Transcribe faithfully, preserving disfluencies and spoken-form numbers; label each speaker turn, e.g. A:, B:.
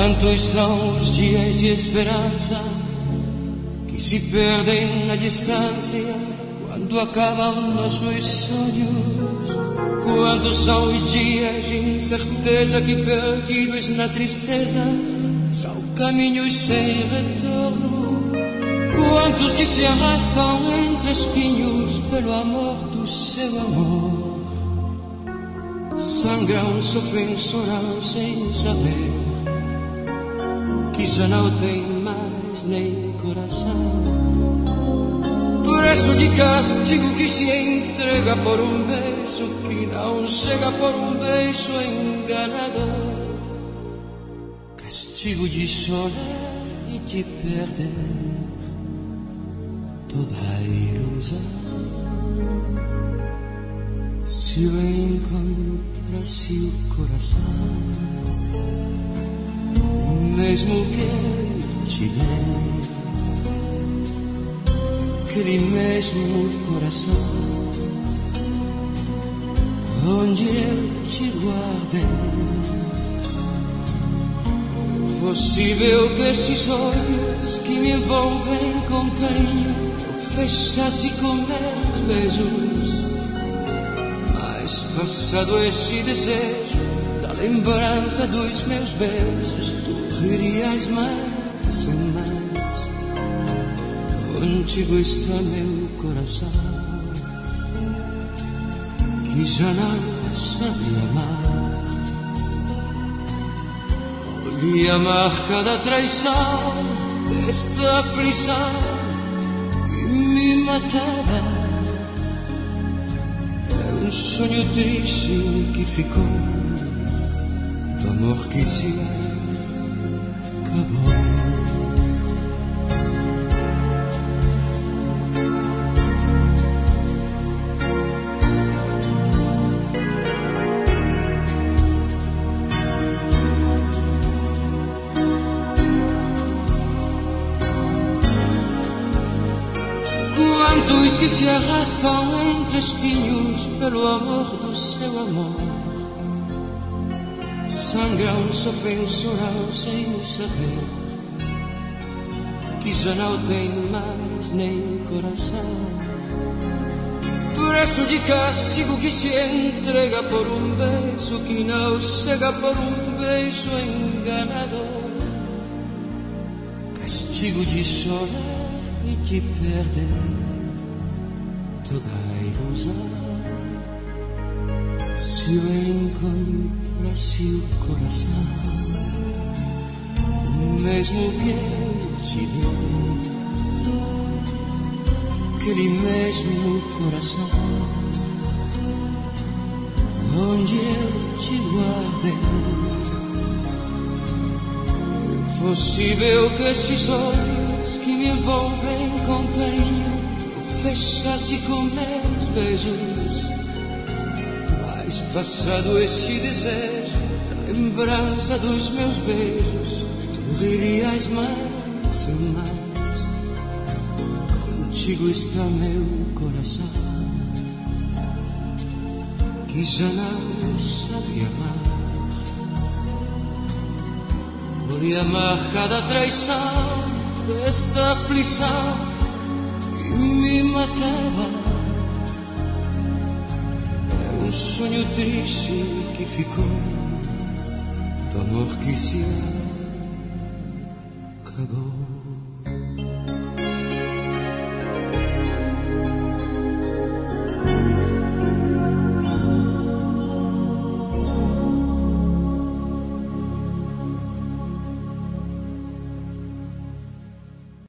A: Quantos são os dias de esperança que se perdem na distância quando acabam nossos sonhos? Quantos são os dias de incerteza que, perdidos na tristeza, são caminhos sem retorno? Quantos que se arrastam entre espinhos pelo amor do seu amor? Sangram, sofrem, choram sem saber que já não tem mais nem coração. Preço de castigo que se entrega por um beijo que não chega, por um beijo enganador. Castigo de chorar e de perder toda a ilusão. Se eu encontrasse o coração, mesmo que eu te dei, aquele mesmo coração onde eu te guardei, é possível que esses olhos que me envolvem com carinho eu fechasse com meus beijos. Mas passado esse desejo da lembrança dos meus beijos, tu ririas mais e mais. Contigo está meu coração, que já não sabe amar. Olhe a marca da traição, desta aflição que me matava. É um sonho triste que ficou do amor que se acabou. Quantos que se arrastam entre espinhos pelo amor do seu amor, sangram, sofrem, choram sem saber que já não tem mais nem coração. Preço de castigo que se entrega por um beijo que não chega, por um beijo enganador. Castigo de chorar e de perder toda a ilusão. Se eu encontrasse o coração, o mesmo que eu te dei, aquele mesmo coração onde eu te guardei, é possível que esses olhos que me envolvem com carinho fechasse com meus beijos. Mas passado este desejo da lembrança dos meus beijos, tu ririas mais e mais. Contigo está meu coração, que já não sabe amar. Olhe a marca da traição, desta aflição que me matava. É um sonho triste que ficou do amor que se acabou.